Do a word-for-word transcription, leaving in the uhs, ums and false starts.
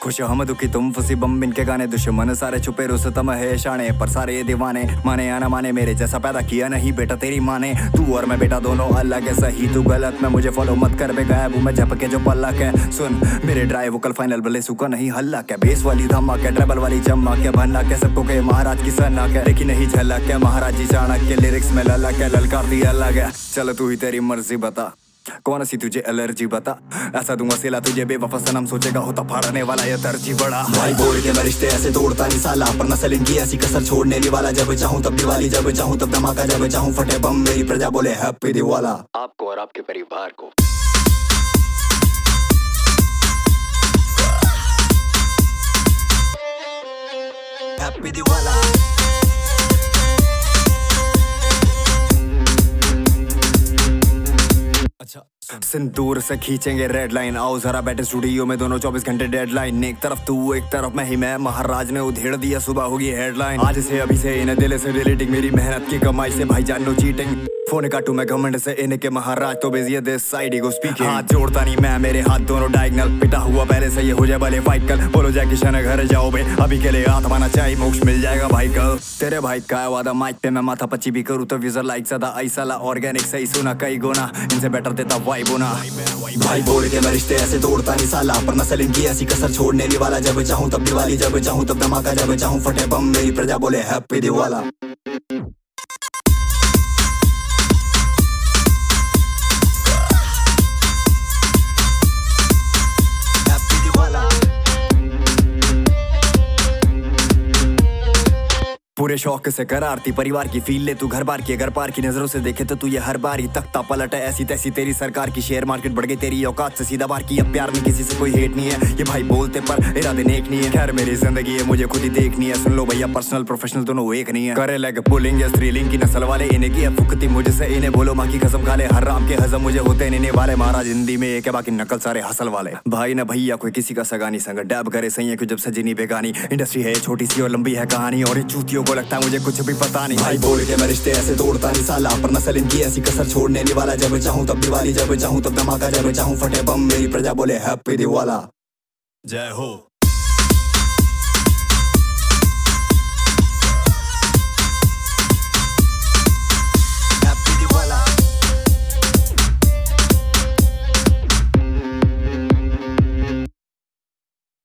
खुश हम दुखी तुम फंसी बम इनके गाने, दुश्मन सारे छुपे रुस्तम है शाने, पर सारे ये दीवाने माने या ना माने, मेरे जैसा पैदा किया नहीं बेटा तेरी माँ ने। तू और मैं बेटा दोनों अलग है, सही तू गलत, मैं मुझे फॉलो मत कर बे, गायब हूँ मैं झपके जो पल्ला है। सुन मेरे ड्राइव वोकल फाइनल भले सूखा नहीं हल्ला क्या, बेस वाली धमाक है ट्रेबल वाली चमक है, भन्ना क्या सबको के महाराज की सन्नाक है, देखी नहीं झलक क्या महाराज जी चाणक्य, लिरिक्स में ललक है ललकारती अलग है। चलो तू ही तेरी मर्जी बता कौन सी तुझे एलर्जी बता, ऐसा दूंगा सिला तुझे बेवफा सनम, सोचेगा होता फाड़ने वाला ये तरजी बड़ा। भाई बोल के मैं रिश्ते ऐसे तोड़ता नहीं साला, पर नस्ल इनकी ऐसी कसर छोड़ने नहीं वाला, जब चाहूं तब दिवाली, जब चाहूं तब धमाका, जब चाहूं फटे बम, मेरी प्रजा बोले हैप्पी दिवाला आपको और आपके परिवार को। हैप्पी दिवाला। अच्छा सिंदूर से खींचेंगे रेड लाइन, आओ जरा बैठे स्टूडियो में दोनों चौबीस घंटे डेडलाइन, एक तरफ तू एक तरफ मैं ही मैं, महाराज ने उधेड़ दिया सुबह होगी हेडलाइन, आज से अभी से इन्हें दिल से डिलीटिंग, मेरी मेहनत की कमाई से भाई जान नो चीटिंग, फोन काटू मैं घमंड से इनके महाराज तो बिजी है दिस साइड ही गो स्पीकिंग, हाथ जोड़ता नहीं मैं मेरे हाथ दोनों डायगनल, पिटा हुआ पहले से ये हो जाए भले फाइट कल, बोलो जाए किशन घर जाओ बे, अभी के लिए आत्मा ना चाहिए मोक्ष मिल जाएगा भाई कल, तेरे भाई का वादा माइक पे मैं माथा पच्ची भी करूँ तो व्यूजर लाइक ज्यादा ऐसा ला ऑर्गेनिक सही सुना कई गुना, इनसे बेटर देता वाइब होना। भाई बोल के मैं रिश्ते ऐसे तोड़ता नहीं साला, पर नस्ल इनकी ऐसी कसर छोड़ने नहीं वाला, जब चाहूं तब दिवाली, जब चाहूं तब धमाका, जब चाहूं फटे बम, मेरी प्रजा बोले हैप्पी दिवाला। पूरे शौक से कर आरती परिवार की फील ले तू घर बार की, अगर पार की नजरों से देखे तो तू ये हर बार ही तख्ता पलट है, ऐसी तैसी तेरी सरकार की, शेयर मार्केट बढ़ गई तेरी औकात से सीधा बार की, अब प्यार में किसी से कोई हेट नहीं है, ये भाई बोलते पर इरादे नेक नहीं है, खैर मेरी जिंदगी है मुझे खुद ही देखनी है, सुन लो भैया पर्सनल प्रोफेशनल दोनों एक नहीं है, करे लेग पुलिंग या स्त्रीलिंग की नस्ल वाले इन्हें की फुकती मुझे से, इन्हें बोलो माँ की कसम खा ले, हर राम के हजम मुझे होते नहीं वाले, महाराज हिंदी में एक है बाकी नकल सारे हसल वाले, भाई ना भैया कोई किसी का सगानी संग डैब करे सही है क्यों जब सजी नहीं बेगानी, इंडस्ट्री है छोटी सी और लंबी है कहानी, और चूतियों को लगता है मुझे कुछ भी पता नहीं। भाई बोल के मैं रिश्ते ऐसे तोड़ता नहीं साला, पर नस्ल इनकी ऐसी कसर छोड़ने नहीं वाला, जब चाहूं तब दिवाली, जब चाहूं तब धमाका, जब चाहूं फटे बम, मेरी प्रजा बोले हैप्पी दिवाला। जय हो।